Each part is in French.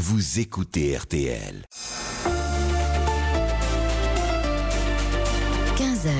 vous écoutez RTL. 15h,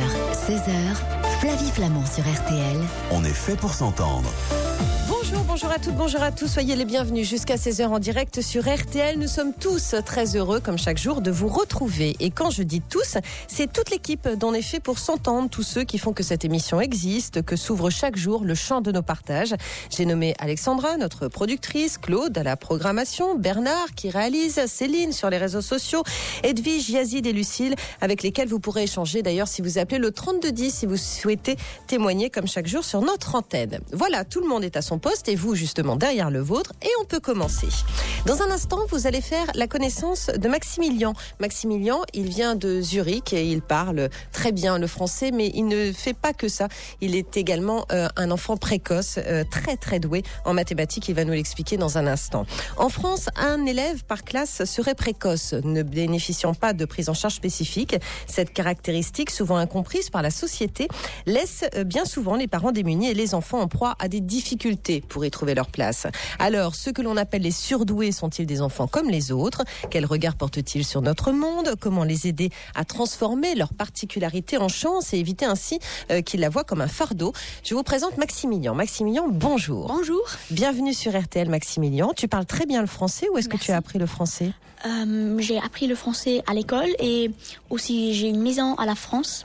16h, Flavie Flamand sur RTL. On est fait pour s'entendre. Bonjour à toutes, bonjour à tous, soyez les bienvenus jusqu'à 16h en direct sur RTL. Nous sommes tous très heureux, comme chaque jour, de vous retrouver. Et quand je dis tous, c'est toute l'équipe d'On est fait pour s'entendre, tous ceux qui font que cette émission existe, que s'ouvre chaque jour le champ de nos partages. J'ai nommé Alexandra, notre productrice, Claude à la programmation, Bernard qui réalise, Céline sur les réseaux sociaux, Edwige, Yazid et Lucille, avec lesquels vous pourrez échanger d'ailleurs si vous appelez le 3210 si vous souhaitez témoigner comme chaque jour sur notre antenne. Voilà, tout le monde est à son poste et vous justement derrière le vôtre et on peut commencer. Dans un instant, vous allez faire la connaissance de Maximilian. Maximilian, il vient de Zurich et il parle très bien le français, mais il ne fait pas que ça. Il est également un enfant précoce, très très doué en mathématiques. Il va nous l'expliquer dans un instant. En France, un élève par classe serait précoce, ne bénéficiant pas de prise en charge spécifique. Cette caractéristique, souvent incomprise par la société, laisse bien souvent les parents démunis et les enfants en proie à des difficultés pour y trouver leur place. Alors, ceux que l'on appelle les surdoués sont-ils des enfants comme les autres? Quel regard portent-ils sur notre monde? Comment les aider à transformer leur particularité en chance et éviter ainsi qu'ils la voient comme un fardeau? Je vous présente Maximilian. Maximilian, bonjour. Bonjour. Bienvenue sur RTL, Maximilian. Tu parles très bien le français. Où est-ce que tu as appris le français? J'ai appris le français à l'école et aussi j'ai une maison à la France,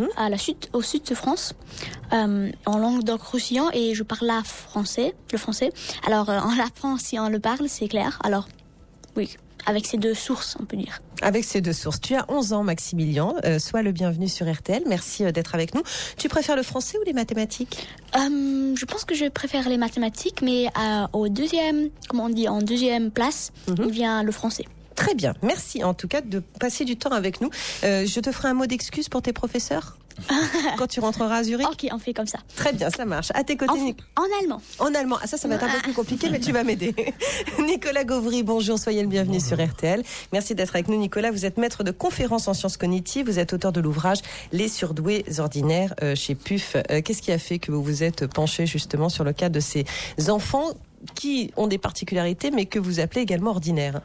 au sud de France, en Languedoc-Roussillon et je parle le français. Alors on l'apprend si on le parle, c'est clair. Alors oui, avec ces deux sources, on peut dire. Avec ces deux sources. Tu as 11 ans, Maximilian. Sois le bienvenu sur RTL. Merci d'être avec nous. Tu préfères le français ou les mathématiques? Je pense que je préfère les mathématiques, mais en deuxième place, il vient le français. Très bien. Merci en tout cas de passer du temps avec nous. Je te ferai un mot d'excuse pour tes professeurs quand tu rentreras à Zurich. Ok, on fait comme ça. Très bien, ça marche. À tes côtés, en allemand. En allemand. Ah, ça va être un peu plus compliqué, mais tu vas m'aider. Nicolas Gauvry, bonjour, soyez le bienvenu sur RTL. Merci d'être avec nous, Nicolas. Vous êtes maître de conférences en sciences cognitives. Vous êtes auteur de l'ouvrage Les surdoués ordinaires chez PUF. Qu'est-ce qui a fait que vous vous êtes penché justement sur le cas de ces enfants qui ont des particularités, mais que vous appelez également ordinaires?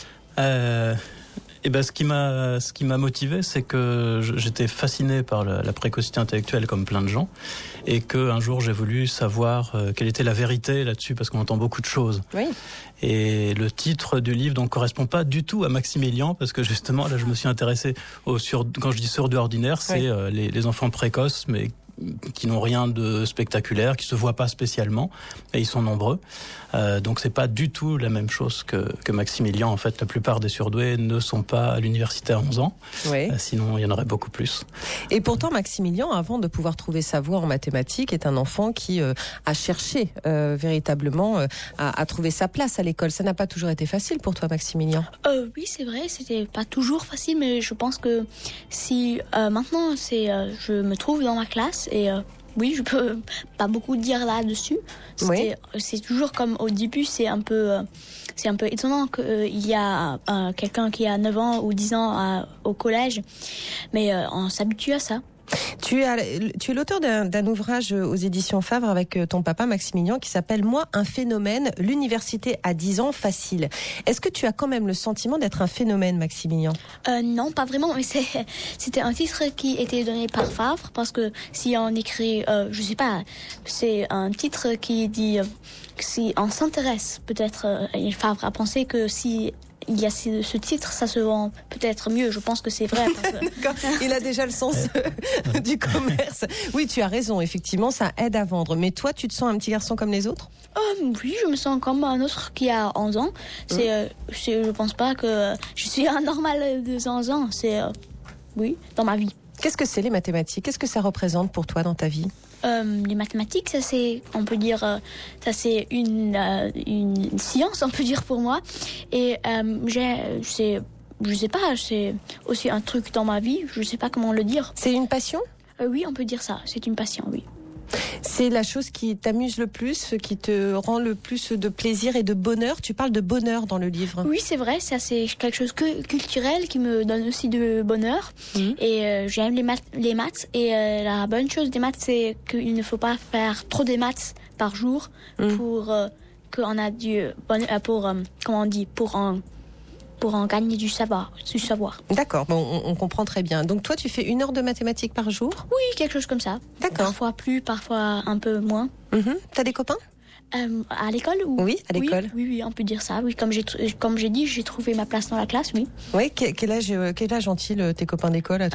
Ce qui m'a motivé, c'est que j'étais fasciné par la précocité intellectuelle comme plein de gens, et que un jour j'ai voulu savoir quelle était la vérité là-dessus, parce qu'on entend beaucoup de choses. Oui. Et le titre du livre donc correspond pas du tout à Maximilian, parce que justement là je me suis intéressé quand je dis surdoués ordinaires, c'est les enfants précoces, mais qui n'ont rien de spectaculaire, qui se voient pas spécialement, et ils sont nombreux. Donc c'est pas du tout la même chose que Maximilian. En fait, la plupart des surdoués ne sont pas à l'université à 11 ans. Oui. Sinon, il y en aurait beaucoup plus. Et pourtant, Maximilian, avant de pouvoir trouver sa voie en mathématiques, est un enfant qui a cherché véritablement à trouver sa place à l'école. Ça n'a pas toujours été facile pour toi, Maximilian? Oui, c'est vrai, c'était pas toujours facile, mais je pense que si maintenant je me trouve dans ma classe et oui, je peux pas beaucoup dire là-dessus. C'est toujours comme au début, c'est un peu étonnant qu'il y a quelqu'un qui a 9 ans ou 10 ans au collège, mais on s'habitue à ça. Tu es l'auteur d'un ouvrage aux éditions Favre avec ton papa Maximilian qui s'appelle « Moi, un phénomène, l'université à 10 ans facile ». Est-ce que tu as quand même le sentiment d'être un phénomène, Maximilian? Non, pas vraiment, mais c'était un titre qui était donné par Favre, parce que si on écrit, je sais pas, c'est un titre qui dit si on s'intéresse, peut-être Favre a pensé que si il y a ce titre, ça se vend peut-être mieux. Je pense que c'est vrai. D'accord. Il a déjà le sens du commerce. Oui, tu as raison. Effectivement, ça aide à vendre. Mais toi, tu te sens un petit garçon comme les autres? Oui, je me sens comme un autre qui a 11 ans. Je pense pas que je suis un normal de 11 ans. Oui, dans ma vie. Qu'est-ce que c'est les mathématiques? Qu'est-ce que ça représente pour toi dans ta vie? Les mathématiques, ça c'est, on peut dire, ça c'est une science, on peut dire pour moi. Et je sais pas, c'est aussi un truc dans ma vie. Je sais pas comment le dire. C'est une passion? Oui, on peut dire ça. C'est une passion, oui. C'est la chose qui t'amuse le plus, qui te rend le plus de plaisir et de bonheur. Tu parles de bonheur dans le livre. Oui, c'est vrai. Ça, c'est quelque chose culturel qui me donne aussi de bonheur. Et j'aime les maths. Et la bonne chose des maths, c'est qu'il ne faut pas faire trop de maths par jour pour qu'on a pour en gagner du savoir. D'accord, bon, on comprend très bien. Donc toi, tu fais 1 heure de mathématiques par jour ? Oui, quelque chose comme ça. D'accord. Parfois plus, parfois un peu moins. T'as des copains ? À l'école ou... Oui, à l'école. Oui, on peut dire ça. Oui, comme j'ai dit, j'ai trouvé ma place dans la classe, oui. Oui, quel âge ont-ils tes copains d'école à toi ?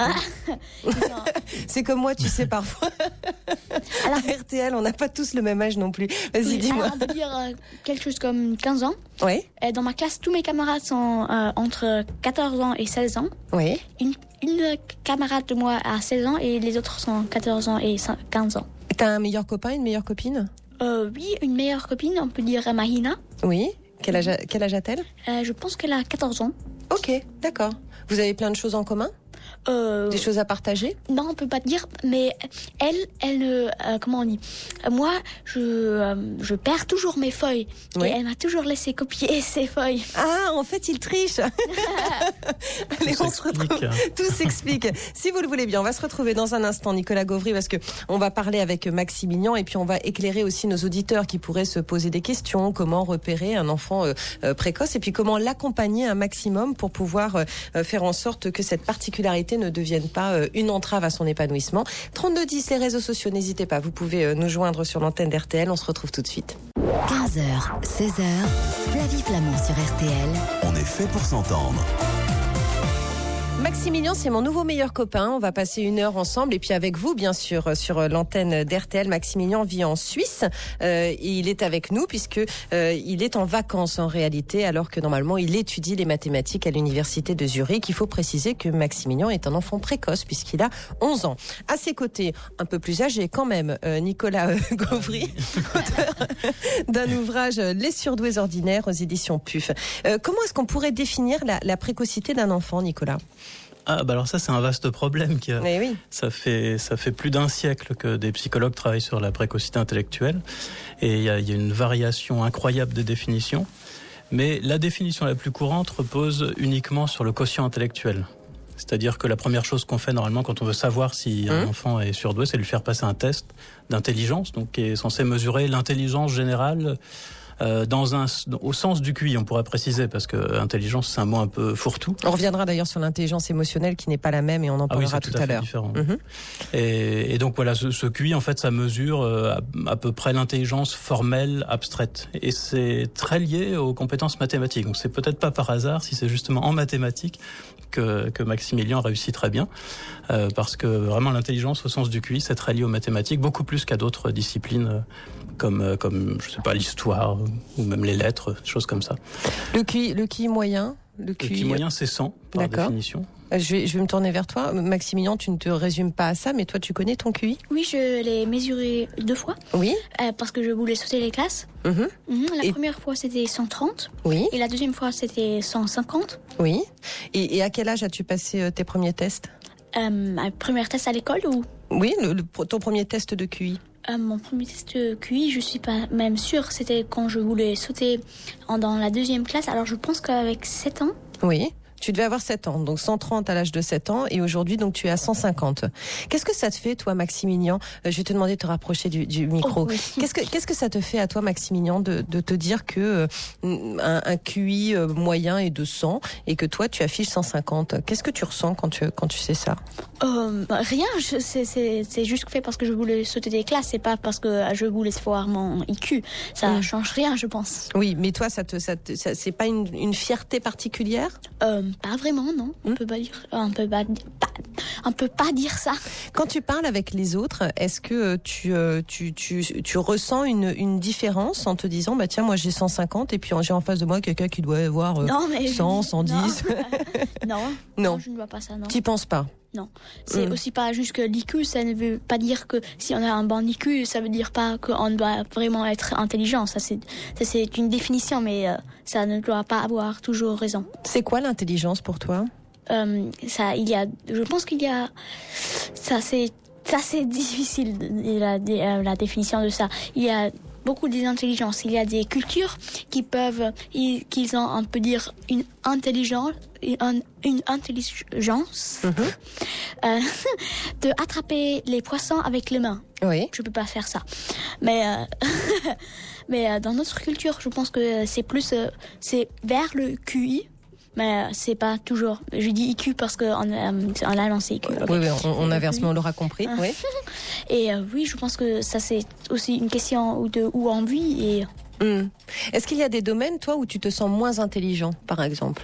C'est comme moi, tu sais, parfois. Alors, à RTL, on n'a pas tous le même âge non plus. Vas-y, dis-moi. Alors, on peut dire quelque chose comme 15 ans. Oui. Dans ma classe, tous mes camarades sont entre 14 ans et 16 ans. Oui. Une camarade de moi a 16 ans et les autres sont 14 ans et 15 ans. T'as un meilleur copain, une meilleure copine ? Oui, une meilleure copine, on peut dire Mahina. Oui. Quel âge a-t-elle ? Je pense qu'elle a 14 ans. Ok, d'accord. Vous avez plein de choses en commun ? Des choses à partager ? Non, on peut pas dire, mais elle comment on dit ? Moi, je perds toujours mes feuilles. Oui. Et elle m'a toujours laissé copier ses feuilles. Ah, en fait, il triche. Allez, on se retrouve. Tout s'explique. Si vous le voulez bien, on va se retrouver dans un instant, Nicolas Gauvry, parce que on va parler avec Maximilian et puis on va éclairer aussi nos auditeurs qui pourraient se poser des questions. Comment repérer un enfant précoce et puis comment l'accompagner un maximum pour pouvoir faire en sorte que cette particularité ne devienne pas une entrave à son épanouissement. 3210, les réseaux sociaux, n'hésitez pas, vous pouvez nous joindre sur l'antenne d'RTL, on se retrouve tout de suite. 15h, 16h, Flavie Flamand sur RTL. On est fait pour s'entendre. Maximilian, c'est mon nouveau meilleur copain. On va passer 1 heure ensemble et puis avec vous, bien sûr, sur l'antenne d'RTL. Maximilian vit en Suisse et il est avec nous puisque il est en vacances en réalité, alors que normalement il étudie les mathématiques à l'université de Zurich. Il faut préciser que Maximilian est un enfant précoce puisqu'il a 11 ans. À ses côtés, un peu plus âgé quand même, Nicolas Gauvry, auteur d'un ouvrage Les surdoués ordinaires aux éditions PUF. Comment est-ce qu'on pourrait définir la précocité d'un enfant, Nicolas ? Alors ça, c'est un vaste problème. Oui. Ça fait plus d'1 siècle que des psychologues travaillent sur la précocité intellectuelle. Et il y a une variation incroyable des définitions. Mais la définition la plus courante repose uniquement sur le quotient intellectuel. C'est-à-dire que la première chose qu'on fait normalement quand on veut savoir si un enfant est surdoué, c'est lui faire passer un test d'intelligence, donc qui est censé mesurer l'intelligence générale au sens du QI, on pourrait préciser, parce que intelligence, c'est un mot un peu fourre-tout. On reviendra d'ailleurs sur l'intelligence émotionnelle qui n'est pas la même et on en parlera tout à l'heure. Différent. Et donc voilà, ce QI, en fait, ça mesure à peu près l'intelligence formelle abstraite. Et c'est très lié aux compétences mathématiques. Donc c'est peut-être pas par hasard si c'est justement en mathématiques que Maximilian réussit très bien, parce que vraiment l'intelligence au sens du QI, c'est très lié aux mathématiques, beaucoup plus qu'à d'autres disciplines comme je sais pas, l'histoire ou même les lettres, choses comme ça. Le QI moyen, le QI moyen, c'est 100 par définition. Je vais me tourner vers toi. Maximilian, tu ne te résumes pas à ça, mais toi, tu connais ton QI ? Oui, je l'ai mesuré 2 fois. Oui. Parce que je voulais sauter les classes. La première fois, c'était 130. Oui. Et la deuxième fois, c'était 150. Oui. Et à quel âge as-tu passé tes premiers tests ? Un premier test à l'école ou ? Oui, ton premier test de QI. Mon premier test de QI, je suis pas même sûre, c'était quand je voulais sauter dans la 2e classe. Alors je pense qu'avec 7 ans. Oui. Tu devais avoir 7 ans, donc 130 à l'âge de 7 ans, et aujourd'hui, donc, tu es à 150. Qu'est-ce que ça te fait, toi, Maximilian ? Je vais te demander de te rapprocher du micro. Oui. Qu'est-ce que ça te fait à toi, Maximilian, de te dire que un QI moyen est de 100 et que toi, tu affiches 150 ? Qu'est-ce que tu ressens quand tu sais ça ? Rien, c'est juste fait parce que je voulais sauter des classes, c'est pas parce que je voulais voir mon IQ. Ça change rien, je pense. Oui, mais toi, ça c'est pas une fierté particulière ? Pas vraiment, non. On peut pas dire ça. Quand tu parles avec les autres, est-ce que tu ressens une différence en te disant tiens, moi j'ai 150 et puis j'ai en face de moi quelqu'un qui doit avoir 100, 110 Non, je ne vois pas ça, non. Tu penses pas? Non, c'est aussi pas juste que l'IQ, ça ne veut pas dire que si on a un bon IQ, ça veut dire pas qu'on doit vraiment être intelligent. Ça c'est une définition, mais ça ne doit pas avoir toujours raison. C'est quoi l'intelligence pour toi? Je pense qu'il y a, c'est difficile la définition de ça. Il y a beaucoup des intelligences. Il y a des cultures qu'ils ont, on peut dire, une intelligence de attraper les poissons avec les mains. Oui. Je peux pas faire ça. Mais dans notre culture, je pense que c'est plus c'est vers le QI. Mais c'est pas toujours. Je dis IQ parce qu'en allemand c'est IQ. Okay. Oui, on inverse, mais on l'aura compris. Oui. Et oui, je pense que ça c'est aussi une question de où on vit. Et... Est-ce qu'il y a des domaines, toi, où tu te sens moins intelligent, par exemple?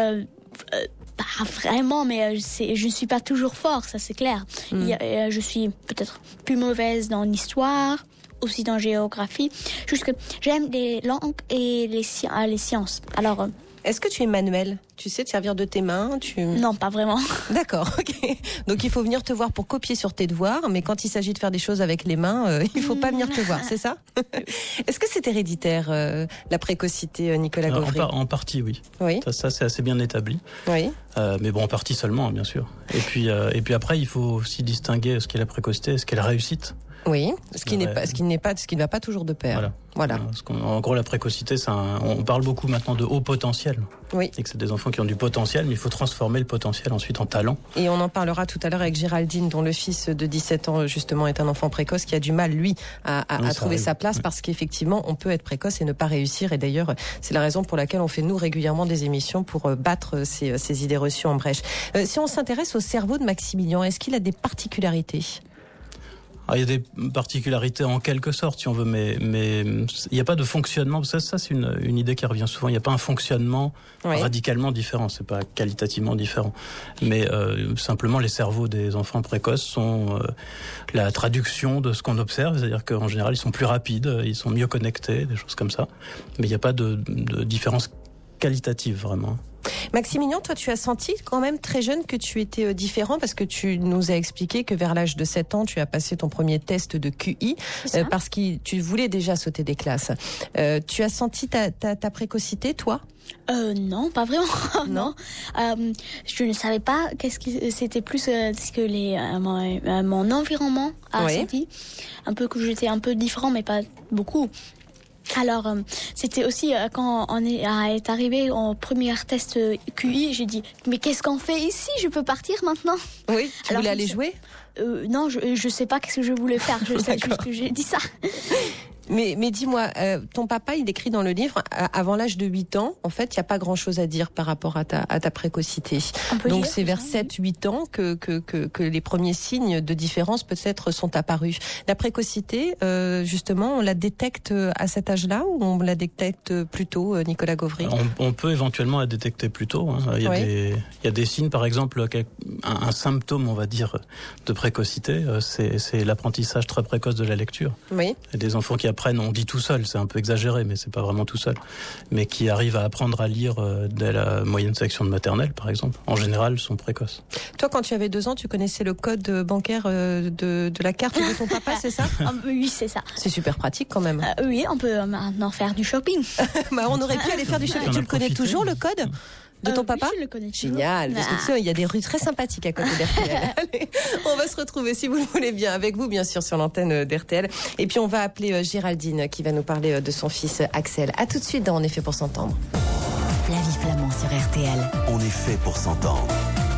Pas vraiment, mais je ne suis pas toujours fort, ça c'est clair. Je suis peut-être plus mauvaise dans l'histoire, aussi dans la géographie. Juste que j'aime les langues et les sciences. Alors... Est-ce que tu es manuel? Tu sais te servir de tes mains? Non, pas vraiment. D'accord, ok. Donc il faut venir te voir pour copier sur tes devoirs, mais quand il s'agit de faire des choses avec les mains, il faut pas venir te voir, c'est ça? Est-ce que c'est héréditaire, la précocité, Nicolas Gauvry? En partie, oui. Oui. Ça c'est assez bien établi. Oui. Mais bon, en partie seulement, bien sûr. Et puis après, il faut aussi distinguer ce qu'est la précocité et ce qu'est la réussite. Oui, ce qui ne va pas toujours de pair. Voilà. En gros, la précocité, on parle beaucoup maintenant de haut potentiel. Oui. Et que c'est des enfants qui ont du potentiel, mais il faut transformer le potentiel ensuite en talent. Et on en parlera tout à l'heure avec Géraldine, dont le fils de 17 ans, justement, est un enfant précoce qui a du mal, lui, à trouver sa place, parce qu'effectivement, on peut être précoce et ne pas réussir. Et d'ailleurs, c'est la raison pour laquelle on fait, nous, régulièrement des émissions pour battre ces idées reçues en brèche. Si on s'intéresse au cerveau de Maximilien, est-ce qu'il a des particularités? Il y a des particularités en quelque sorte, si on veut, mais il n'y a pas de fonctionnement. Ça c'est une idée qui revient souvent. Il n'y a pas un fonctionnement radicalement différent. C'est pas qualitativement différent. Mais simplement, les cerveaux des enfants précoces sont la traduction de ce qu'on observe. C'est-à-dire qu'en général, ils sont plus rapides, ils sont mieux connectés, des choses comme ça. Mais il n'y a pas de différence qualitative, vraiment. Maximilien, toi, tu as senti quand même très jeune que tu étais différent, parce que tu nous as expliqué que vers l'âge de 7 ans, tu as passé ton premier test de QI parce que tu voulais déjà sauter des classes. Tu as senti ta précocité, toi? Non, pas vraiment. Non. Je ne savais pas c'était plus ce que mon environnement a senti. Un peu que j'étais un peu différent, mais pas beaucoup. Alors, c'était aussi quand on est arrivé au premier test QI, j'ai dit mais qu'est-ce qu'on fait ici? Je peux partir maintenant? Oui. Tu voulais aller jouer? Non, je sais pas qu'est-ce que je voulais faire. Je sais juste que j'ai dit ça. Mais dis-moi, ton papa, il écrit dans le livre, avant l'âge de 8 ans, en fait, il n'y a pas grand-chose à dire par rapport à ta précocité. Donc c'est vers 7-8 ans que les premiers signes de différence peut-être sont apparus. La précocité, justement, on la détecte à cet âge-là ou on la détecte plus tôt, Nicolas Gauvry? On peut éventuellement la détecter plus tôt. Il y a des signes, par exemple, un symptôme, on va dire, de précocité, c'est l'apprentissage très précoce de la lecture. Oui. Il y a des enfants qui apprennent, on dit tout seul, c'est un peu exagéré, mais c'est pas vraiment tout seul, mais qui arrivent à apprendre à lire dès la moyenne section de maternelle, par exemple, en général, sont précoces. Toi, quand tu avais 2 ans, tu connaissais le code bancaire de la carte de ton papa, c'est ça? Oui, c'est ça. C'est super pratique quand même. Oui, on peut maintenant faire du shopping. On aurait pu aller faire du shopping. Tu le connais toujours, le code de ton papa? Oui, je le connais toujours. Génial, parce que tu sais, il y a des rues très sympathiques à côté d'RTL. Allez, on va se retrouver, si vous le voulez bien, avec vous, bien sûr, sur l'antenne d'RTL. Et puis, on va appeler Géraldine, qui va nous parler de son fils Axel. À tout de suite dans On est fait pour s'entendre. Flavie Flamand sur RTL. On est fait pour s'entendre.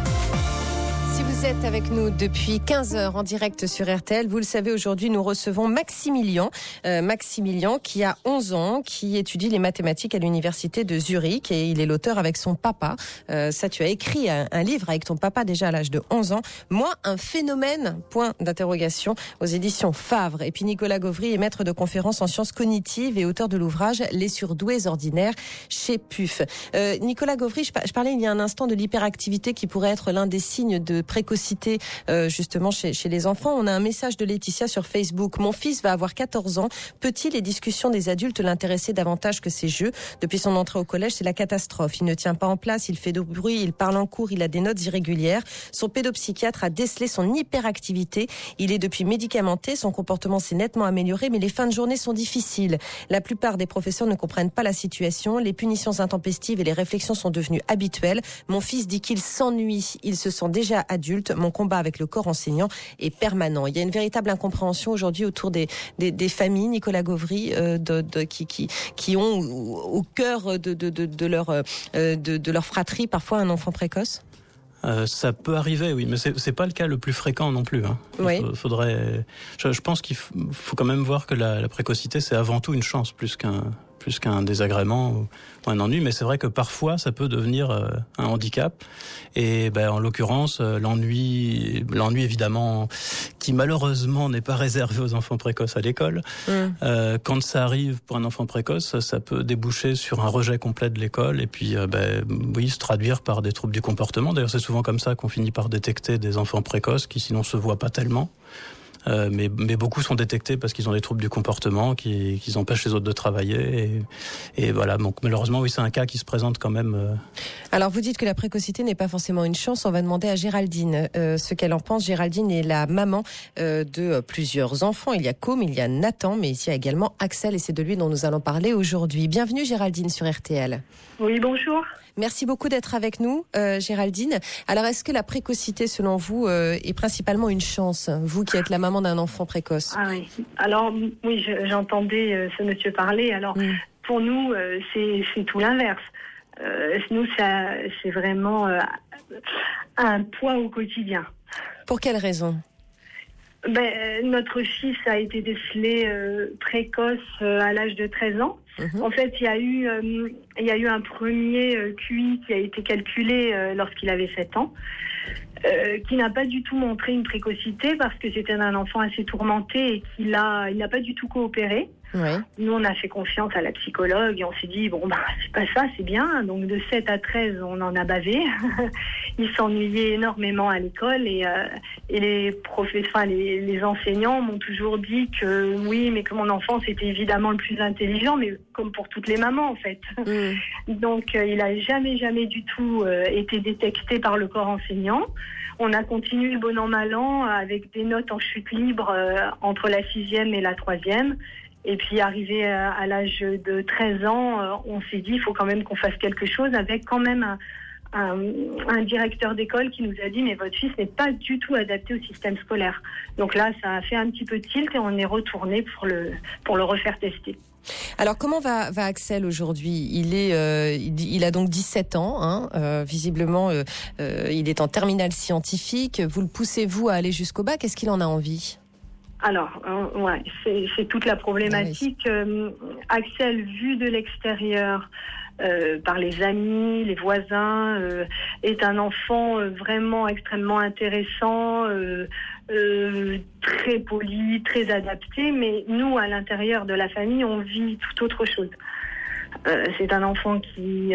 Si vous êtes avec nous depuis 15h en direct sur RTL, vous le savez, aujourd'hui nous recevons Maximilien. Maximilien qui a 11 ans, qui étudie les mathématiques à l'université de Zurich et il est l'auteur avec son papa. Ça, tu as écrit un livre avec ton papa déjà à l'âge de 11 ans. Moi, un phénomène, point d'interrogation, aux éditions Favre. Et puis Nicolas Gauvry est maître de conférences en sciences cognitives et auteur de l'ouvrage Les surdoués ordinaires chez PUF. Nicolas Gauvry, je parlais il y a un instant de l'hyperactivité qui pourrait être l'un des signes de précocité justement chez les enfants. On a un message de Laetitia sur Facebook. Mon fils va avoir 14 ans. Petit, les discussions des adultes l'intéressaient davantage que ses jeux. Depuis son entrée au collège, c'est la catastrophe. Il ne tient pas en place, il fait de bruit, il parle en cours, il a des notes irrégulières. Son pédopsychiatre a décelé son hyperactivité. Il est depuis médicamenté, son comportement s'est nettement amélioré, mais les fins de journée sont difficiles. La plupart des professeurs ne comprennent pas la situation. Les punitions intempestives et les réflexions sont devenues habituelles. Mon fils dit qu'il s'ennuie. Il se sent déjà adulte. adulte. Mon combat avec le corps enseignant est permanent. Il y a une véritable incompréhension aujourd'hui autour des familles, Nicolas Gauvry, qui ont au cœur de leur fratrie parfois un enfant précoce. Ça peut arriver, oui, mais c'est pas le cas le plus fréquent non plus. Oui. Je pense qu'il faut quand même voir que la précocité, c'est avant tout une chance plus qu'un désagrément ou un ennui, mais c'est vrai que parfois ça peut devenir un handicap. Et en l'occurrence, l'ennui évidemment, qui malheureusement n'est pas réservé aux enfants précoces à l'école. Quand ça arrive pour un enfant précoce, ça peut déboucher sur un rejet complet de l'école et puis se traduire par des troubles du comportement. D'ailleurs, c'est souvent comme ça qu'on finit par détecter des enfants précoces qui sinon se voient pas tellement. Mais beaucoup sont détectés parce qu'ils ont des troubles du comportement qui empêchent les autres de travailler et voilà. Donc malheureusement, oui, c'est un cas qui se présente quand même. Alors vous dites que la précocité n'est pas forcément une chance. On va demander à Géraldine ce qu'elle en pense. Géraldine est la maman de plusieurs enfants. Il y a Côme, il y a Nathan, mais il y a également Axel et c'est de lui dont nous allons parler aujourd'hui. Bienvenue Géraldine sur RTL. Oui, bonjour. Merci beaucoup d'être avec nous, Géraldine. Alors, est-ce que la précocité, selon vous, est principalement une chance, vous qui êtes la maman d'un enfant précoce ? Ah oui. Alors, oui, j'entendais ce monsieur parler. Alors, pour nous, c'est tout l'inverse. Nous, c'est vraiment un poids au quotidien. Pour quelle raison ? Notre fils a été décelé précoce à l'âge de 13 ans. En fait, il y a eu un premier QI qui a été calculé lorsqu'il avait 7 ans, qui n'a pas du tout montré une précocité parce que c'était un enfant assez tourmenté et il n'a pas du tout coopéré. Oui. Nous, on a fait confiance à la psychologue et on s'est dit, c'est pas ça, c'est bien. Donc, de 7 à 13, on en a bavé. Il s'ennuyait énormément à l'école et les professeurs, les enseignants m'ont toujours dit que oui, mais que mon enfant, c'était évidemment le plus intelligent, mais comme pour toutes les mamans, en fait. Donc, il a jamais du tout été détecté par le corps enseignant. On a continué bon an, mal an avec des notes en chute libre entre la 6e et la 3e. Et puis, arrivé à l'âge de 13 ans, on s'est dit, il faut quand même qu'on fasse quelque chose avec quand même un directeur d'école qui nous a dit, mais votre fils n'est pas du tout adapté au système scolaire. Donc là, ça a fait un petit peu tilt et on est retourné pour le refaire tester. Alors, comment va Axel aujourd'hui ? Il a donc 17 ans, visiblement, il est en terminale scientifique. Vous le poussez-vous à aller jusqu'au bac ? Est-ce qu'il en a envie ? Alors, c'est toute la problématique. Oui. Axel, vu de l'extérieur, par les amis, les voisins, est un enfant vraiment extrêmement intéressant, très poli, très adapté. Mais nous, à l'intérieur de la famille, on vit tout autre chose. C'est un enfant qui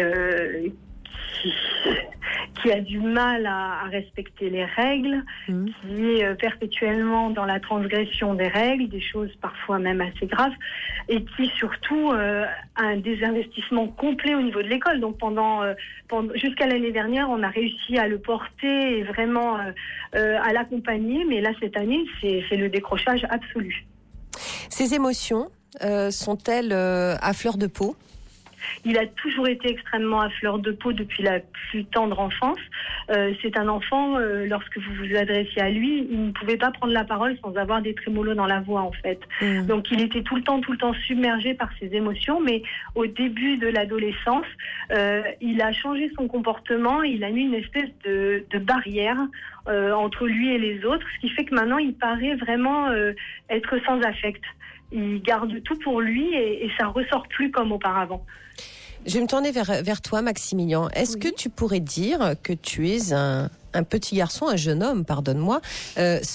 a du mal à respecter les règles, qui est perpétuellement dans la transgression des règles, des choses parfois même assez graves, et qui surtout a un désinvestissement complet au niveau de l'école. Donc jusqu'à l'année dernière, on a réussi à le porter et vraiment à l'accompagner, mais là cette année, c'est le décrochage absolu. Ces émotions sont-elles à fleur de peau ? Il a toujours été extrêmement à fleur de peau depuis la plus tendre enfance. C'est un enfant, lorsque vous vous adressiez à lui, il ne pouvait pas prendre la parole sans avoir des trémolos dans la voix, en fait. Donc, il était tout le temps submergé par ses émotions. Mais au début de l'adolescence, il a changé son comportement. Il a mis une espèce de barrière entre lui et les autres, ce qui fait que maintenant, il paraît vraiment être sans affect. Il garde tout pour lui et ça ressort plus comme auparavant. Je vais me tourner vers toi, Maximilien. Est-ce que tu pourrais dire que tu es un petit garçon, un jeune homme, pardonne-moi, sensible ?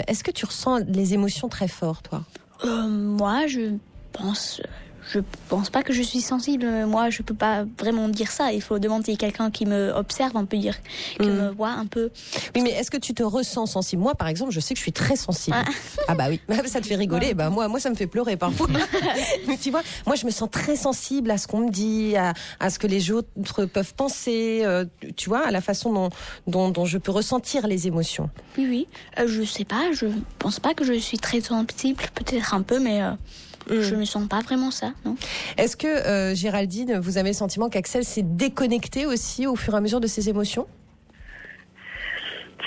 Est-ce que tu ressens les émotions très fort, toi ? Moi, je pense pas que je suis sensible. Moi, je peux pas vraiment dire ça. Il faut demander à quelqu'un qui me observe, on peut dire, qui me voit un peu. Oui, mais est-ce que tu te ressens sensible ? Moi, par exemple, je sais que je suis très sensible. Ah bah oui, ça te fait rigoler. Bah moi, ça me fait pleurer parfois. Mais tu vois, moi, je me sens très sensible à ce qu'on me dit, à ce que les autres peuvent penser. Tu vois, à la façon dont je peux ressentir les émotions. Oui. Je sais pas. Je pense pas que je suis très sensible. Peut-être un peu, mais. Je ne sens pas vraiment ça, non. Est-ce que, Géraldine, vous avez le sentiment qu'Axel s'est déconnecté aussi au fur et à mesure de ses émotions ?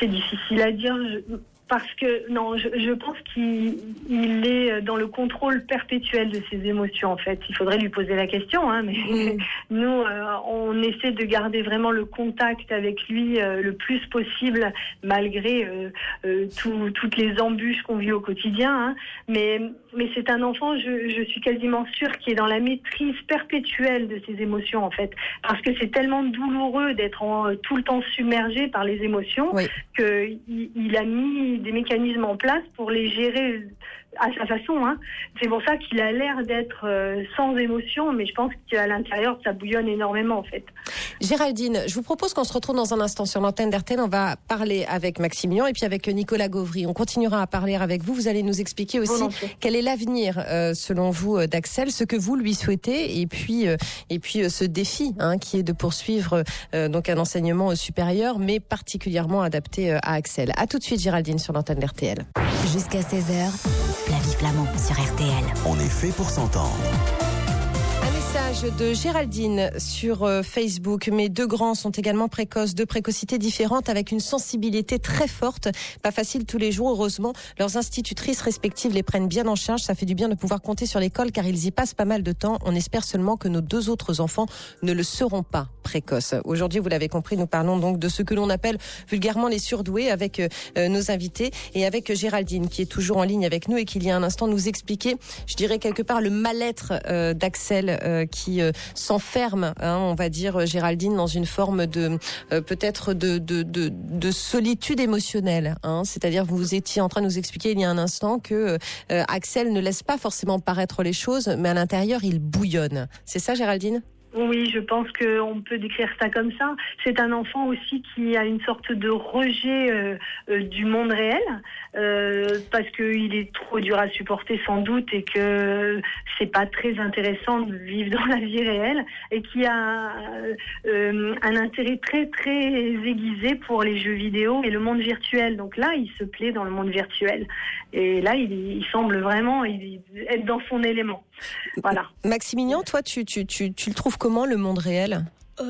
C'est difficile à dire. Parce que, non, je pense qu'il est dans le contrôle perpétuel de ses émotions, en fait. Il faudrait lui poser la question, hein, mais nous, on essaie de garder vraiment le contact avec lui le plus possible, malgré toutes les embûches qu'on vit au quotidien. Hein. Mais c'est un enfant, je suis quasiment sûre, qui est dans la maîtrise perpétuelle de ses émotions, en fait. Parce que c'est tellement douloureux d'être tout le temps submergé par les émotions qu'il a mis des mécanismes en place pour les gérer à sa façon. Hein. C'est pour ça qu'il a l'air d'être sans émotion, mais je pense qu'à l'intérieur, ça bouillonne énormément, en fait. Géraldine, je vous propose qu'on se retrouve dans un instant sur l'antenne d'RTL. On va parler avec Maximilian et puis avec Nicolas Gauvry. On continuera à parler avec vous. Vous allez nous expliquer aussi quel est l'avenir, selon vous, d'Axel, ce que vous lui souhaitez, et puis ce défi qui est de poursuivre donc un enseignement supérieur, mais particulièrement adapté à Axel. À tout de suite, Géraldine, sur l'antenne d'RTL. Jusqu'à 16h, Flavie Flamand sur RTL. On est fait pour s'entendre. De Géraldine sur Facebook. Mes deux grands sont également précoces, deux précocités différentes avec une sensibilité très forte. Pas facile tous les jours, heureusement. Leurs institutrices respectives les prennent bien en charge. Ça fait du bien de pouvoir compter sur l'école car ils y passent pas mal de temps. On espère seulement que nos deux autres enfants ne le seront pas précoces. Aujourd'hui, vous l'avez compris, nous parlons donc de ce que l'on appelle vulgairement les surdoués avec nos invités et avec Géraldine qui est toujours en ligne avec nous et qui il y a un instant nous expliquait, je dirais quelque part, le mal-être d'Axel qui s'enferme, on va dire, Géraldine, dans une forme de peut-être de solitude émotionnelle. C'est-à-dire, vous étiez en train de nous expliquer il y a un instant que Axel ne laisse pas forcément paraître les choses, mais à l'intérieur, il bouillonne. C'est ça, Géraldine ? Oui, je pense qu'on peut décrire ça comme ça. C'est un enfant aussi qui a une sorte de rejet du monde réel, parce qu'il est trop dur à supporter sans doute et que c'est pas très intéressant de vivre dans la vie réelle, et qui a un intérêt très très aiguisé pour les jeux vidéo et le monde virtuel. Donc là, il se plaît dans le monde virtuel. Et là, il semble vraiment être dans son élément. Voilà. Maximilian, toi, tu le trouves comment, le monde réel ?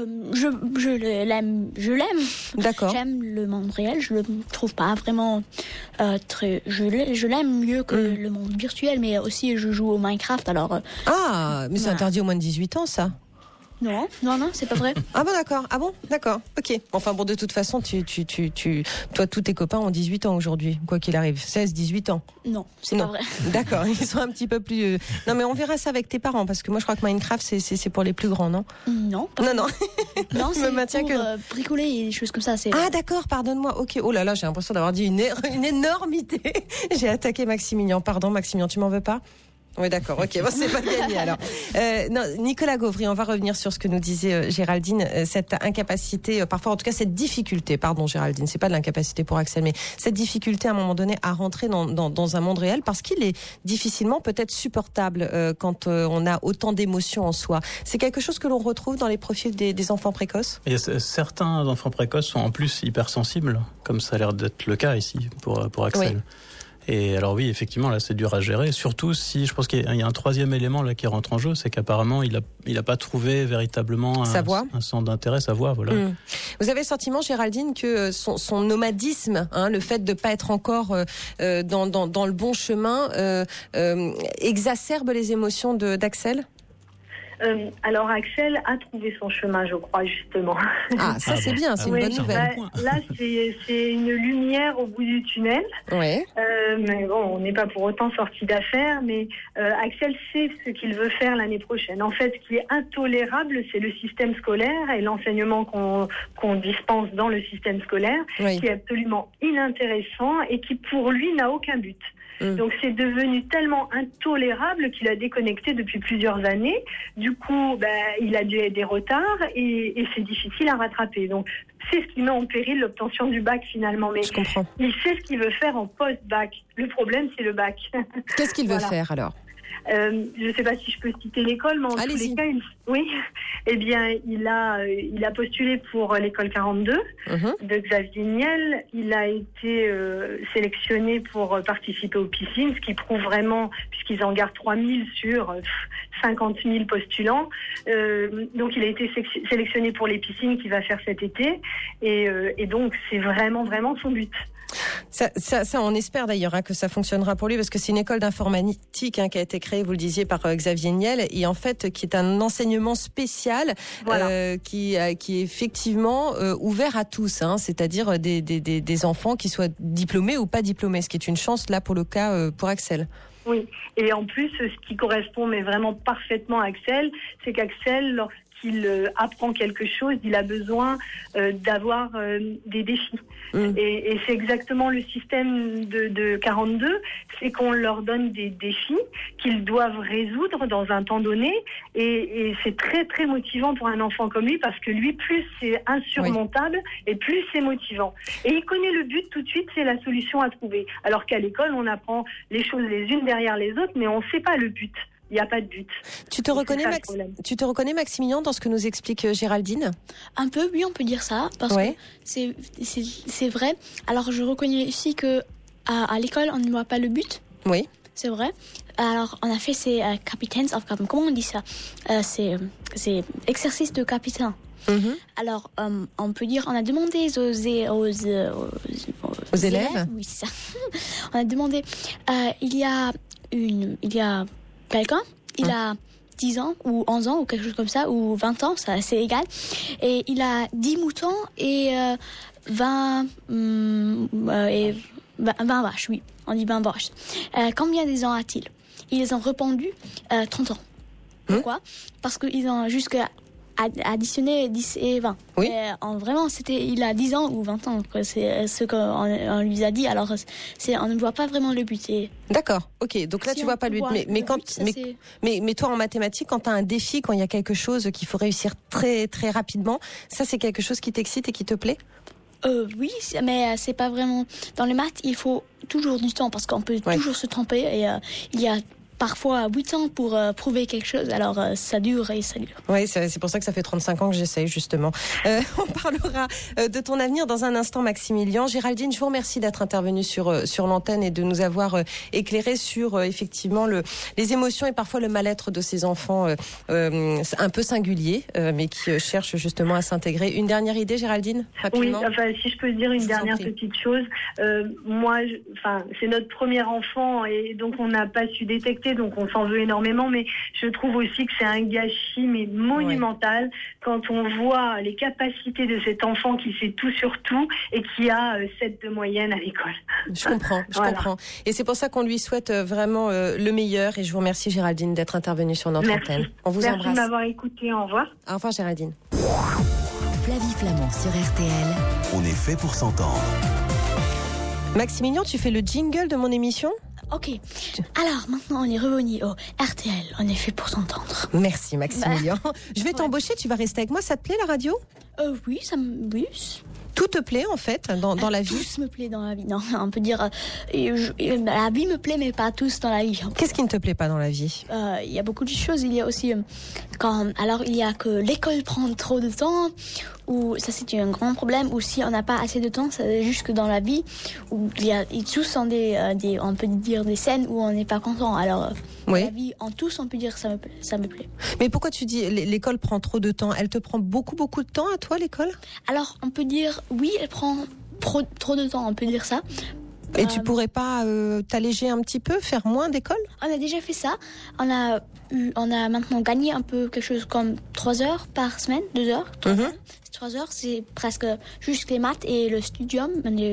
Je l'aime. D'accord. J'aime le monde réel. Je le trouve pas vraiment très. Je l'aime mieux que le monde virtuel, mais aussi je joue au Minecraft. Alors. Mais c'est interdit aux moins de 18 ans, ça. Non, c'est pas vrai. Ah bon, d'accord. Ah bon, d'accord. Ok. Enfin bon, de toute façon, toi, tous tes copains ont 18 ans aujourd'hui, quoi qu'il arrive. 16, 18 ans. Non, c'est pas vrai. D'accord. Ils sont un petit peu plus. Non, mais on verra ça avec tes parents, parce que moi, je crois que Minecraft, c'est pour les plus grands, non ? Non. Non. Non, c'est pour que bricoler et des choses comme ça. Ah d'accord, pardonne-moi. Ok. Oh là là, j'ai l'impression d'avoir dit une énormité. J'ai attaqué Maximilian. Pardon, Maximilian, tu m'en veux pas ? Oui, d'accord, ok, bon, c'est pas gagné alors. Non, Nicolas Gauvry, on va revenir sur ce que nous disait Géraldine, cette incapacité, parfois en tout cas cette difficulté, pardon Géraldine, c'est pas de l'incapacité pour Axel, mais cette difficulté à un moment donné à rentrer dans un monde réel parce qu'il est difficilement peut-être supportable quand on a autant d'émotions en soi. C'est quelque chose que l'on retrouve dans les profils des enfants précoces ? Et certains enfants précoces sont en plus hypersensibles, comme ça a l'air d'être le cas ici pour Axel. Oui. Et alors oui, effectivement, là, c'est dur à gérer. Surtout si, je pense qu'il y a un troisième élément là qui rentre en jeu, c'est qu'apparemment, il a pas trouvé véritablement un centre d'intérêt, sa voix, voilà. Vous avez le sentiment, Géraldine, que son nomadisme, le fait de pas être encore dans le bon chemin, exacerbe les émotions d'Axel ? Alors Axel a trouvé son chemin, je crois, justement. Ah, ça c'est bien, c'est une bonne nouvelle. Là, c'est une lumière au bout du tunnel. Ouais. Mais bon, on n'est pas pour autant sorti d'affaire, mais Axel sait ce qu'il veut faire l'année prochaine. En fait, ce qui est intolérable, c'est le système scolaire et l'enseignement qu'on dispense dans le système scolaire, qui est absolument inintéressant et qui, pour lui, n'a aucun but. Donc c'est devenu tellement intolérable qu'il a déconnecté depuis plusieurs années. Du coup, il a des retards et c'est difficile à rattraper. Donc c'est ce qui met en péril l'obtention du bac finalement. Mais je comprends. Il sait ce qu'il veut faire en post-bac. Le problème, c'est le bac. Qu'est-ce qu'il veut faire alors ? Je ne sais pas si je peux citer l'école, mais en tous les cas, il a postulé pour l'école 42 de Xavier Niel. Il a été sélectionné pour participer aux piscines, ce qui prouve vraiment, puisqu'ils en gardent 3000 sur 50 000 postulants. Donc il a été sélectionné pour les piscines qu'il va faire cet été, et donc c'est vraiment son but. Ça, on espère d'ailleurs que ça fonctionnera pour lui, parce que c'est une école d'informatique qui a été créée, vous le disiez, par Xavier Niel, et en fait qui est un enseignement spécial, qui est effectivement ouvert à tous, c'est-à-dire des enfants qui soient diplômés ou pas diplômés, ce qui est une chance là pour le cas pour Axel. Oui, et en plus, ce qui correspond mais vraiment parfaitement à Axel, c'est qu'Axel, lorsqu'il apprend quelque chose, il a besoin d'avoir des défis. Et c'est exactement le système de 42, c'est qu'on leur donne des défis qu'ils doivent résoudre dans un temps donné, et c'est très très motivant pour un enfant comme lui, parce que lui, plus c'est insurmontable et plus c'est motivant. Et il connaît le but tout de suite, c'est la solution à trouver. Alors qu'à l'école, on apprend les choses les unes derrière les autres, mais on ne sait pas le but. Il n'y a pas de but. Tu te reconnais, Maximilien, dans ce que nous explique Géraldine ? Un peu, oui, on peut dire ça, parce que c'est vrai. Alors, je reconnais aussi que à l'école, on ne voit pas le but. Oui. C'est vrai. Alors, on a fait ces captains of captain. Comment on dit ça ? C'est exercice de capitaine. Alors, on peut dire, on a demandé aux élèves. Oui, c'est ça. On a demandé, il y a quelqu'un, il a 10 ans ou 11 ans ou quelque chose comme ça, ou 20 ans, ça c'est égal, et il a 10 moutons et 20 vaches, oui, on dit 20 vaches. Combien des ans a-t-il ? Ils ont répondu 30 ans. Pourquoi ? Parce qu'ils ont jusqu'à additionner 10 et 20. Oui. Vraiment, il a 10 ans ou 20 ans. C'est ce qu'on lui a dit. Alors, on ne voit pas vraiment le but. D'accord, ok. Donc là, tu vois pas le but. Mais toi, en mathématiques, quand tu as un défi, quand il y a quelque chose qu'il faut réussir très, très rapidement, ça, c'est quelque chose qui t'excite et qui te plaît ? Oui, mais c'est pas vraiment... Dans les maths, il faut toujours du temps, parce qu'on peut toujours se tromper, et il y a parfois 8 ans pour prouver quelque chose, alors ça dure et ça dure. Oui, c'est pour ça que ça fait 35 ans que j'essaye, justement. On parlera de ton avenir dans un instant, Maximilien. Géraldine, je vous remercie d'être intervenue sur l'antenne et de nous avoir éclairé sur effectivement les émotions et parfois le mal-être de ces enfants un peu singuliers, mais qui cherchent justement à s'intégrer. Une dernière idée, Géraldine, rapidement ? Oui, si je peux dire une dernière petite chose. Moi, c'est notre premier enfant, et donc on n'a pas su détecter, donc on s'en veut énormément, mais je trouve aussi que c'est un gâchis monumental quand on voit les capacités de cet enfant qui sait tout sur tout et qui a 7 de moyenne à l'école. Je comprends. Et c'est pour ça qu'on lui souhaite vraiment le meilleur, et je vous remercie, Géraldine, d'être intervenue sur notre antenne. On vous embrasse. Merci de m'avoir écouté. Au revoir. Au revoir, Géraldine. Flavie Flamand sur RTL. On est fait pour s'entendre. Maximilien, tu fais le jingle de mon émission ? Ok, alors maintenant on est revenu au RTL, on est fait pour s'entendre. Merci Maximilien. Je vais t'embaucher, tu vas rester avec moi, ça te plaît la radio ? Oui, oui. Tout te plaît en fait dans la vie ? Tout me plaît dans la vie, non, on peut dire la vie me plaît, mais pas tous dans la vie. Qu'est-ce qui ne te plaît pas dans la vie ? Il y a beaucoup de choses, il y a aussi il y a que l'école prend trop de temps, ou ça c'est un grand problème, ou si on n'a pas assez de temps, c'est juste que dans la vie où il y a tous ont on peut dire des scènes où on n'est pas content. Alors la vie en tous, on peut dire ça me plaît. Mais pourquoi tu dis l'école prend trop de temps ? Elle te prend beaucoup de temps à toi, l'école ? Alors on peut dire oui, elle prend trop de temps, on peut dire ça. Et tu pourrais pas t'alléger un petit peu, faire moins d'école ? On a déjà fait ça. On a maintenant gagné un peu quelque chose comme 3 heures par semaine, 2 heures. 3 heures, c'est presque juste les maths et le studium.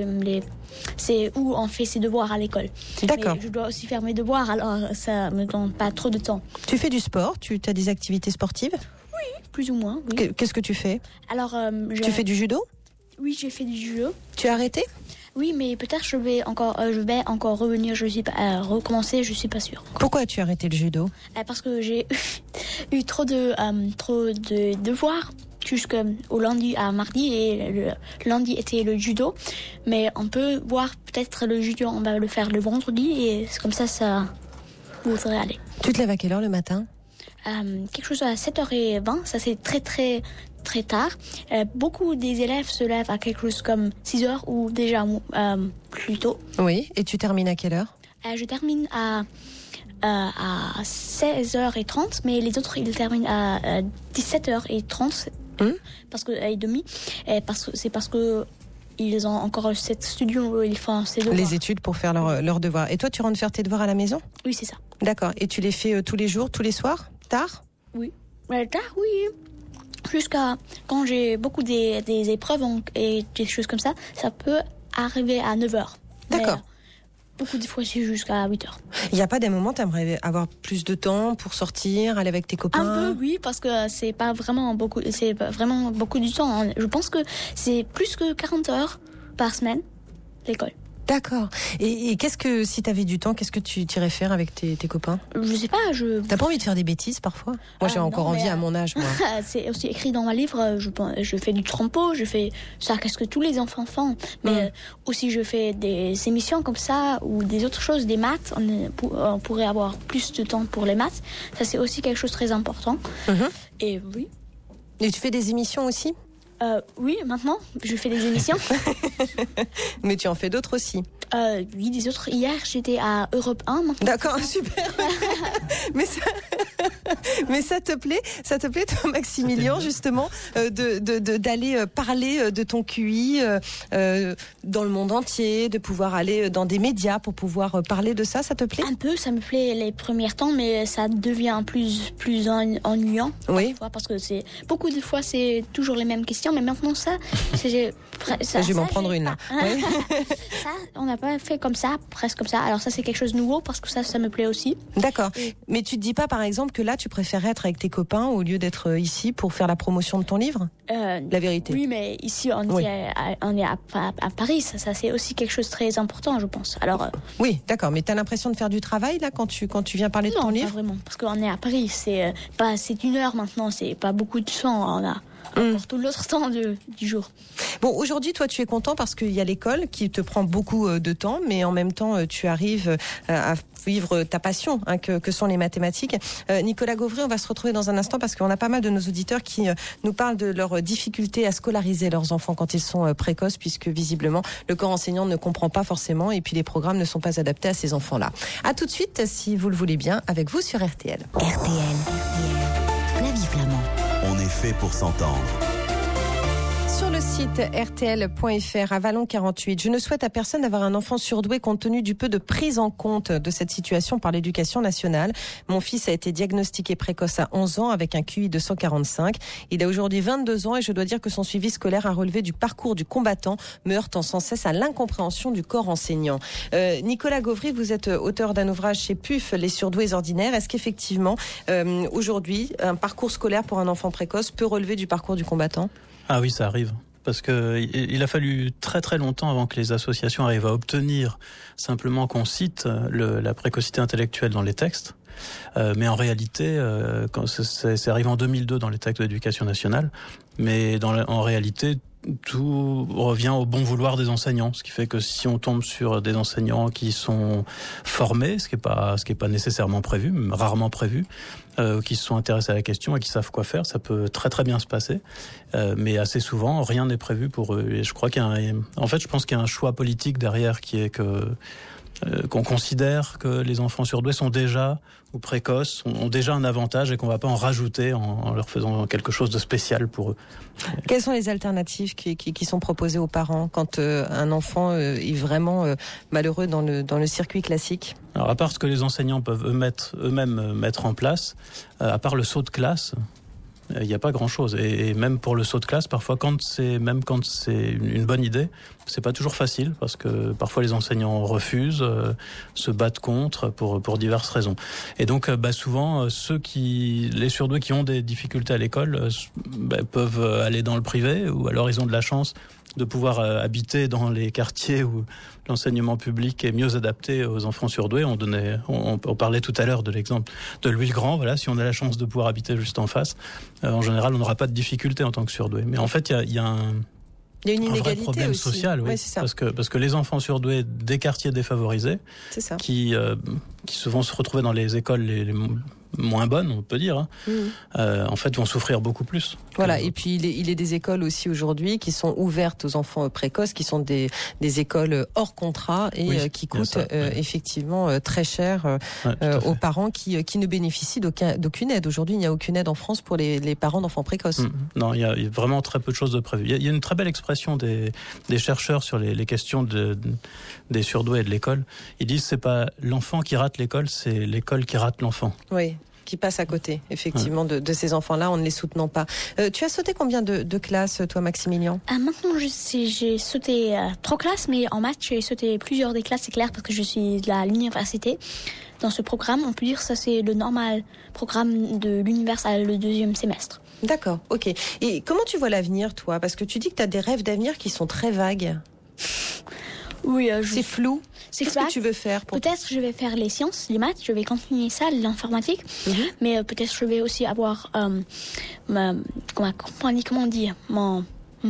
C'est où on fait ses devoirs à l'école. D'accord. Mais je dois aussi faire mes devoirs, alors ça me donne pas trop de temps. Tu fais du sport ? Tu as des activités sportives ? Oui, plus ou moins. Oui. Qu'est-ce que tu fais ? Alors, tu fais du judo ? Oui, j'ai fait du judo. Tu as arrêté ? Oui, mais peut-être je vais encore revenir. Je suis pas recommencer. Je suis pas sûre. Pourquoi as-tu arrêté le judo ? Parce que j'ai eu trop de devoirs jusqu'au lundi à mardi, et le lundi était le judo. Mais on peut voir peut-être le judo, on va le faire le vendredi, et c'est comme ça. voudrais aller. Tu te lèves à quelle heure le matin ? Quelque chose à 7h20, ça c'est très très très tard. Beaucoup des élèves se lèvent à quelque chose comme 6h ou déjà plus tôt. Oui, et tu termines à quelle heure ? Je termine à 16h30, mais les autres ils terminent à 17h30 parce que et demi, parce que ils ont encore cette studio où ils font ses devoirs. Les études pour faire leurs devoirs. Et toi, tu rentres faire tes devoirs à la maison ? Oui, c'est ça. D'accord. Et tu les fais tous les jours, tous les soirs ? Tard ? Oui. Tard, oui. Jusqu'à quand j'ai beaucoup des épreuves et des choses comme ça, ça peut arriver à 9h. D'accord. Mais, beaucoup de fois, c'est jusqu'à 8h. Il n'y a pas des moments où tu aimerais avoir plus de temps pour sortir, aller avec tes copains ? Un peu, oui, parce que c'est vraiment beaucoup du temps. Je pense que c'est plus que 40 heures par semaine, l'école. D'accord. Et qu'est-ce que, si tu avais du temps, qu'est-ce que tu irais faire avec tes copains ? Je sais pas, T'as pas envie de faire des bêtises parfois ? Moi, j'ai encore envie à mon âge, moi. C'est aussi écrit dans ma livre, je fais du trompeau, je fais ça, qu'est-ce que tous les enfants font. Mais aussi, je fais des émissions comme ça, ou des autres choses, des maths. On pourrait avoir plus de temps pour les maths. Ça, c'est aussi quelque chose de très important. Et oui. Et tu fais des émissions aussi ? Oui, maintenant, je fais des émissions. Mais tu en fais d'autres aussi ? Oui, des autres. Hier, j'étais à Europe 1. Maintenant. D'accord, super. mais ça te plaît, toi, Maximilien, justement, d'aller parler de ton QI dans le monde entier, de pouvoir aller dans des médias pour pouvoir parler de ça te plaît ? Un peu, ça me plaît les premiers temps, mais ça devient plus ennuyant. Oui. Parfois, parce que beaucoup de fois, c'est toujours les mêmes questions. Mais maintenant, ça je vais m'en prendre une là. Oui. Ça, on n'a pas fait comme ça, presque comme ça. Alors ça, c'est quelque chose de nouveau parce que ça me plaît aussi. D'accord. Mais tu te dis pas, par exemple, que là, tu préférerais être avec tes copains au lieu d'être ici pour faire la promotion de ton livre ? La vérité. Oui, mais ici, on est à Paris. Ça, c'est aussi quelque chose de très important, je pense. Alors. Oui, d'accord. Mais tu as l'impression de faire du travail là quand tu viens parler de ton livre ? Non, pas vraiment, parce qu'on est à Paris. C'est 1 heure maintenant. C'est pas beaucoup de temps. On a encore tout l'autre temps du jour. Bon, aujourd'hui, toi, tu es content parce qu'il y a l'école qui te prend beaucoup de temps, mais en même temps, tu arrives à vivre ta passion, que sont les mathématiques. Nicolas Gauvry, on va se retrouver dans un instant parce qu'on a pas mal de nos auditeurs qui nous parlent de leurs difficultés à scolariser leurs enfants quand ils sont précoces, puisque visiblement, le corps enseignant ne comprend pas forcément et puis les programmes ne sont pas adaptés à ces enfants-là. À tout de suite, si vous le voulez bien, avec vous sur RTL. RTL. Flavie Flamand. On est fait pour s'entendre. Sur le site rtl.fr à Vallon 48, je ne souhaite à personne d'avoir un enfant surdoué compte tenu du peu de prise en compte de cette situation par l'éducation nationale. Mon fils a été diagnostiqué précoce à 11 ans avec un QI de 145. Il a aujourd'hui 22 ans et je dois dire que son suivi scolaire a relevé du parcours du combattant, me heurtant sans cesse à l'incompréhension du corps enseignant. Nicolas Gauvry, vous êtes auteur d'un ouvrage chez PUF, Les surdoués ordinaires. Est-ce qu'effectivement, aujourd'hui, un parcours scolaire pour un enfant précoce peut relever du parcours du combattant ? Ah oui, ça arrive. Parce que il a fallu très très longtemps avant que les associations arrivent à obtenir simplement qu'on cite la précocité intellectuelle dans les textes. Mais en réalité, quand c'est arrivé en 2002 dans les textes de l'éducation nationale, mais en réalité, tout revient au bon vouloir des enseignants, ce qui fait que si on tombe sur des enseignants qui sont formés, ce qui est pas nécessairement prévu, même rarement prévu, qui se sont intéressés à la question et qui savent quoi faire, ça peut très très bien se passer. Mais assez souvent, rien n'est prévu pour eux. Et je crois je pense qu'il y a un choix politique derrière qui est qu'on considère que les enfants surdoués sont déjà ou précoces, ont déjà un avantage et qu'on ne va pas en rajouter en leur faisant quelque chose de spécial pour eux. Quelles sont les alternatives qui sont proposées aux parents quand un enfant est vraiment malheureux dans le circuit classique ? Alors à part ce que les enseignants peuvent eux-mêmes mettre en place, à part le saut de classe, il n'y a pas grand-chose. Et même pour le saut de classe, parfois, quand c'est une bonne idée, c'est pas toujours facile parce que parfois les enseignants refusent, se battent contre pour diverses raisons. Et donc, souvent, les surdoués qui ont des difficultés à l'école, peuvent aller dans le privé ou alors ils ont de la chance de pouvoir habiter dans les quartiers où l'enseignement public est mieux adapté aux enfants surdoués. On parlait tout à l'heure de l'exemple de Louis-le-Grand. Voilà, si on a la chance de pouvoir habiter juste en face, en général, on n'aura pas de difficulté en tant que surdoué. Mais en fait, il y a Il y a une inégalité, un vrai problème aussi. social, oui, c'est ça. Parce que les enfants surdoués des quartiers défavorisés, c'est ça. Qui vont se retrouver dans les écoles les moins bonnes, on peut dire, en fait, vont souffrir beaucoup plus. Voilà, et puis il est des écoles aussi aujourd'hui qui sont ouvertes aux enfants précoces, qui sont des écoles hors contrat et qui coûtent effectivement très cher aux parents qui ne bénéficient d'aucune aide. Aujourd'hui, il n'y a aucune aide en France pour les parents d'enfants précoces. Non, il y a vraiment très peu de choses de prévues. Il y a une très belle expression des chercheurs sur les questions des surdoués et de l'école. Ils disent que c'est pas l'enfant qui rate l'école, c'est l'école qui rate l'enfant. Oui. Qui passe à côté, effectivement, de ces enfants-là, en ne les soutenant pas. Tu as sauté combien de classes, toi, Maximilien ? Maintenant, j'ai sauté 3 classes, mais en maths, j'ai sauté plusieurs des classes, c'est clair, parce que je suis à l'université. Dans ce programme, on peut dire que ça, c'est le normal programme de l'université, le 2e semestre. D'accord, ok. Et comment tu vois l'avenir, toi ? Parce que tu dis que tu as des rêves d'avenir qui sont très vagues. Oui, c'est flou. Qu'est-ce que tu veux faire Peut-être je vais faire les sciences, les maths, je vais continuer ça, l'informatique, mais peut-être je vais aussi avoir comment dire, mon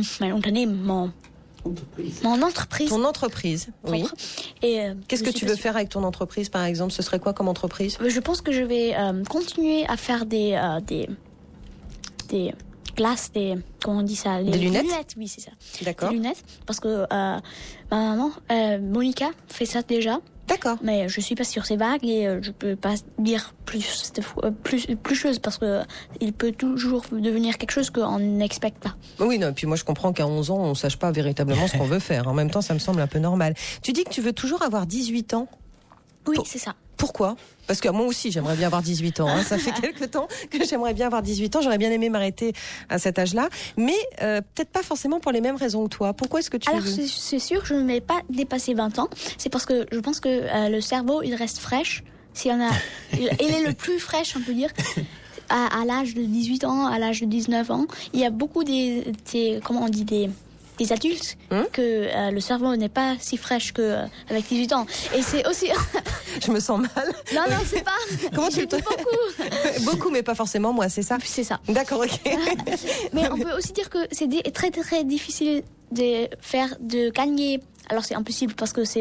entreprise. Ton entreprise, oui. Et qu'est-ce que tu veux faire avec ton entreprise, par exemple ? Ce serait quoi comme entreprise ? Je pense que je vais continuer à faire des glaces, comment on dit ça ? Des lunettes, oui, c'est ça. D'accord. Des lunettes, parce que ma maman, Monica, fait ça déjà. D'accord. Mais je suis pas sûre, c'est vague et je peux pas dire plus chose parce que il peut toujours devenir quelque chose qu'on n'expecte pas. Oui, non, et puis moi je comprends qu'à 11 ans, on sache pas véritablement ce qu'on veut faire. En même temps, ça me semble un peu normal. Tu dis que tu veux toujours avoir 18 ans ? Oui, c'est ça. Pourquoi ? Parce que moi aussi, j'aimerais bien avoir 18 ans. Ça fait quelques temps que j'aimerais bien avoir 18 ans. J'aurais bien aimé m'arrêter à cet âge-là. Mais peut-être pas forcément pour les mêmes raisons que toi. Pourquoi est-ce que tu veux... Alors, c'est sûr, je ne vais pas dépasser 20 ans. C'est parce que je pense que le cerveau, il reste fraîche. Il est le plus fraîche, on peut dire. À l'âge de 18 ans, à l'âge de 19 ans. Il y a beaucoup des adultes que le cerveau n'est pas si fraîche qu'avec 18 ans. Et c'est aussi... Je me sens mal. Non, c'est pas... Comment tu le dis ? Beaucoup, mais pas forcément moi, c'est ça ? C'est ça. D'accord, ok. Mais on peut aussi dire que c'est très, très difficile de gagner. Alors, c'est impossible parce que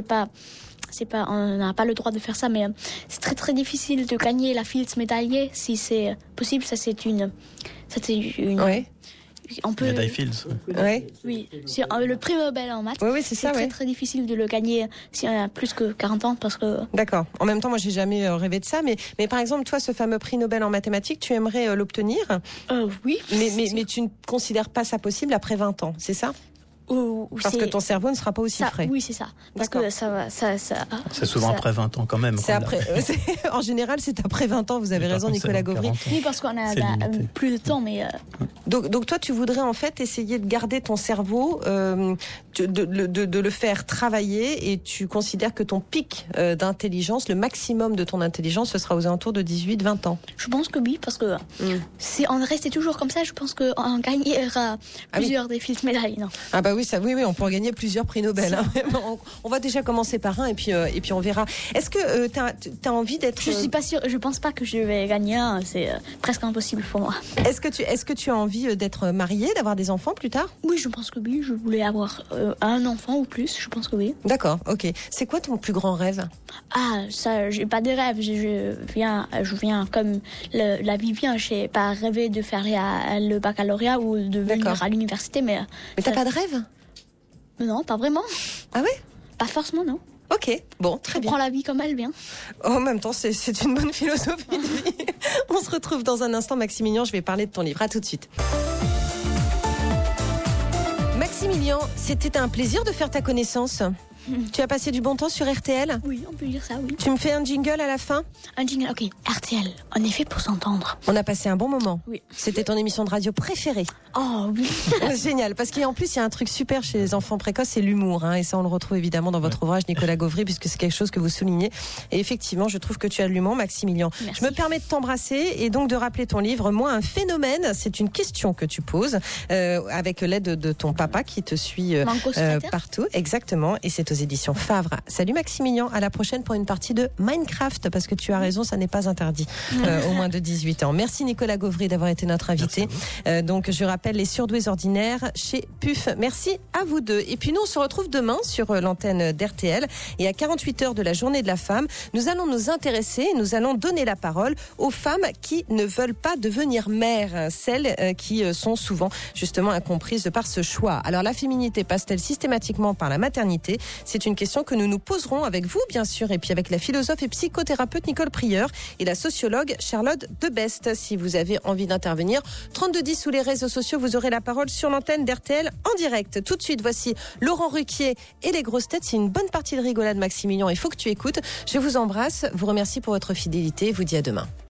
on n'a pas le droit de faire ça, mais c'est très, très difficile de gagner la Fields médaillée. Si c'est possible, ça c'est une... Ouais. On peut... Médaille Fields. Ouais. Oui, c'est le prix Nobel en maths. Oui, c'est ça. C'est très, très difficile de le gagner si on a plus que 40 ans parce que... D'accord. En même temps, moi, j'ai jamais rêvé de ça. Mais par exemple, toi, ce fameux prix Nobel en mathématiques, tu aimerais l'obtenir ? Oui. Mais tu ne considères pas ça possible après 20 ans, c'est ça ? Parce que ton cerveau ne sera pas aussi frais. Oui, c'est ça. Parce que ça c'est souvent après 20 ans quand même. En général, c'est après 20 ans, vous avez raison, Nicolas Gauvry. Oui, parce qu'on a plus de temps, mais... Donc toi, tu voudrais en fait essayer de garder ton cerveau, de le faire travailler, et tu considères que ton pic d'intelligence, le maximum de ton intelligence, ce sera aux alentours de 18-20 ans. Je pense que oui, parce que si on restait toujours comme ça, je pense qu'on gagnera plusieurs des Fields médailles. Non. Ah bah oui, oui, on pourra gagner plusieurs prix Nobel. On va déjà commencer par un et puis on verra. Est-ce que t'as envie d'être... Je suis pas sûre, je pense pas que je vais gagner un, c'est presque impossible pour moi. Est-ce que tu as envie d'être mariée, d'avoir des enfants plus tard ? Oui, je pense que oui, je voulais avoir un enfant ou plus, je pense que oui. D'accord, ok. C'est quoi ton plus grand rêve ? Ah, ça, j'ai pas de rêve, je viens comme la vie vient, j'ai pas rêvé de faire le baccalauréat ou de venir à l'université, mais t'as pas de rêve ? Non, pas vraiment. Ah ouais ? Pas forcément, non. Ok, bon, très bien. On prend la vie comme elle vient. En même temps, c'est une bonne philosophie de vie. On se retrouve dans un instant, Maximilien. Je vais parler de ton livre. À tout de suite. Maximilien, c'était un plaisir de faire ta connaissance. Tu as passé du bon temps sur RTL ? Oui, on peut dire ça, oui. Tu me fais un jingle à la fin ? Un jingle, ok. RTL, en effet, pour s'entendre. On a passé un bon moment. Oui. C'était ton émission de radio préférée. Oh oui. Génial, parce qu'en plus, il y a un truc super chez les enfants précoces, c'est l'humour. Et ça, on le retrouve évidemment dans votre ouvrage, Nicolas Gauvry, puisque c'est quelque chose que vous soulignez. Et effectivement, je trouve que tu as de l'humour, Maximilien. Merci. Je me permets de t'embrasser et donc de rappeler ton livre, Moi, un phénomène. C'est une question que tu poses avec l'aide de ton papa qui te suit partout. Exactement. Et c'est aux éditions Favre. Salut Maximilien, à la prochaine pour une partie de Minecraft, parce que tu as raison, ça n'est pas interdit au moins de 18 ans. Merci Nicolas Gauvry d'avoir été notre invité. Donc je rappelle les surdoués ordinaires chez PUF. Merci à vous deux. Et puis nous on se retrouve demain sur l'antenne d'RTL et à 48 heures de la journée de la femme, nous allons nous intéresser, nous allons donner la parole aux femmes qui ne veulent pas devenir mères, celles qui sont souvent justement incomprises par ce choix. Alors la féminité passe-t-elle systématiquement par la maternité? C'est une question que nous nous poserons avec vous bien sûr et puis avec la philosophe et psychothérapeute Nicole Prieur et la sociologue Charlotte Debest. Si vous avez envie d'intervenir, 3210 ou les réseaux sociaux, vous aurez la parole sur l'antenne d'RTL en direct. Tout de suite, voici Laurent Ruquier et les grosses têtes. C'est une bonne partie de rigolade Maximilien, il faut que tu écoutes. Je vous embrasse, vous remercie pour votre fidélité et vous dis à demain.